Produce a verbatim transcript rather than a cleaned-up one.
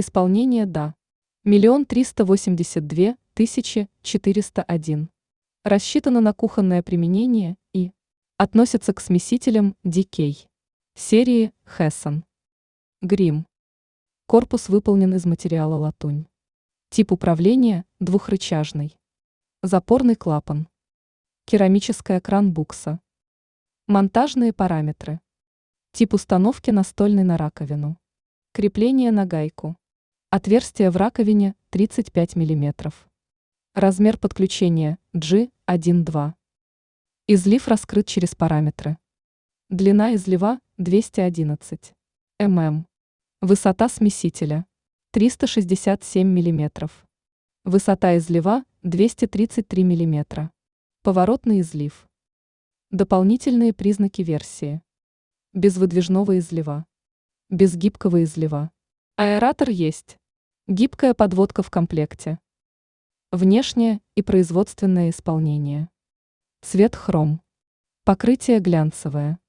Исполнение «да». Миллион триста восемьдесят две тысячи четыреста один. Рассчитано на кухонное применение и относится к смесителям ди кей серии Хессон. Грим. Корпус выполнен из материала латунь. Тип управления – двухрычажный. Запорный клапан. Керамическая кран-букса. Монтажные параметры. Тип установки настольный на раковину. Крепление на гайку. Отверстие в раковине тридцать пять миллиметров. Размер подключения джи один-два. Излив раскрыт через параметры. Длина излива двести одиннадцать миллиметров. Высота смесителя триста шестьдесят семь миллиметров. Высота излива двести тридцать три миллиметра. Поворотный излив. Дополнительные признаки версии. Без выдвижного излива. Без гибкого излива. Аэратор есть. Гибкая подводка в комплекте. Внешнее и производственное исполнение. Цвет хром. Покрытие глянцевое.